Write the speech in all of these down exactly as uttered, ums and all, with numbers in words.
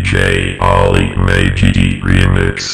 J Ali Majidi Remix.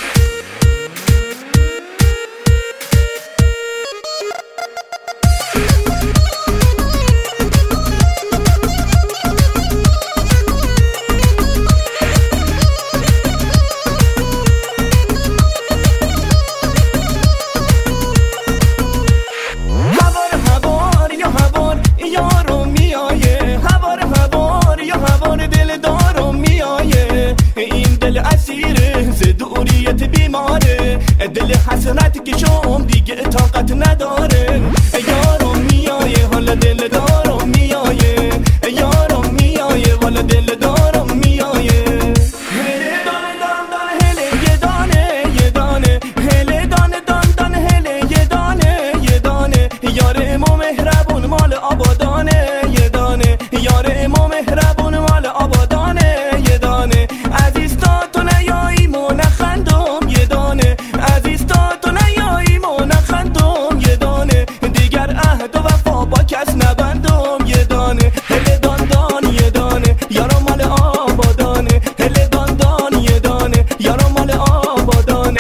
دل حسرت که شوم دیگه طاقت نداره یارم میایه حالا دل دارم میایه یارم میایه حالا دل دارم میایه هله دانه دان دان هله یه دانه یه دانه هله دانه دان دان هله یه دانه یه دانه یار ما مهربون مال آبادانه یه دانه یار ما مهربون مال آبادانه یه دانه عزیز تا تو نیایی مو نخندم یه دانه عزیز تا تو نیایی مو نخندم یه دانه دیگر عهد و وفا با کس نبندم یه دانه هله دان دان یه دانه یارم مال آبادانه هله دان دان یه دانه یارم مال آبادانه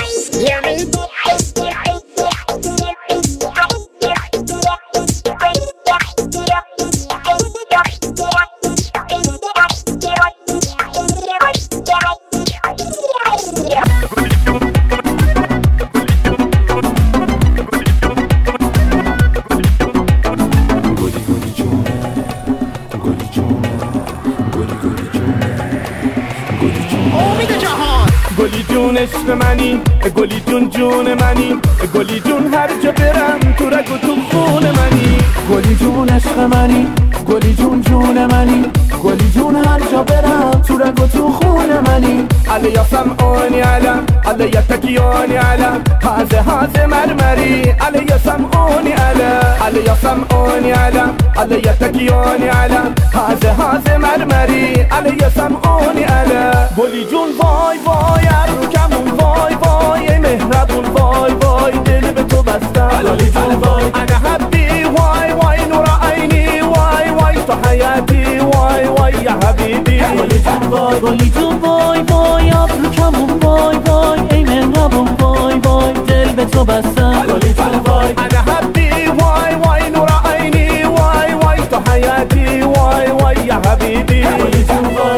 گلی جون عشق منی گلی جون جون منی گلی جون هر جا برم تو رگ و تو خون منی گلی جون عشق منی گلی جون جون منی گلی جون هر جا برم تو رگ و تو خون منی علی یا سمعونی علم علی یا تکیونی علم هازه هازه مرمری علی یا سمعونی علم علی یا سمعونی علم علی یا تکیونی علم هازه هازه مرمری علی یا سمعونی علم گلی جون وای وای رو کمون وای وای مهربون وای وای دل به تو بستم گلی جون وای انا حبی وای وای نور عینی وای وای تو حیاتی وای وای یا حبیبی گلی جون وای گلی جون وای وای رو کمون وای وای ای مهربون وای وای دل به تو بستم گلی جون وای انا حبی وای وای نور عینی وای وای تو حیاتی وای وای یا حبیبی گلی جون وای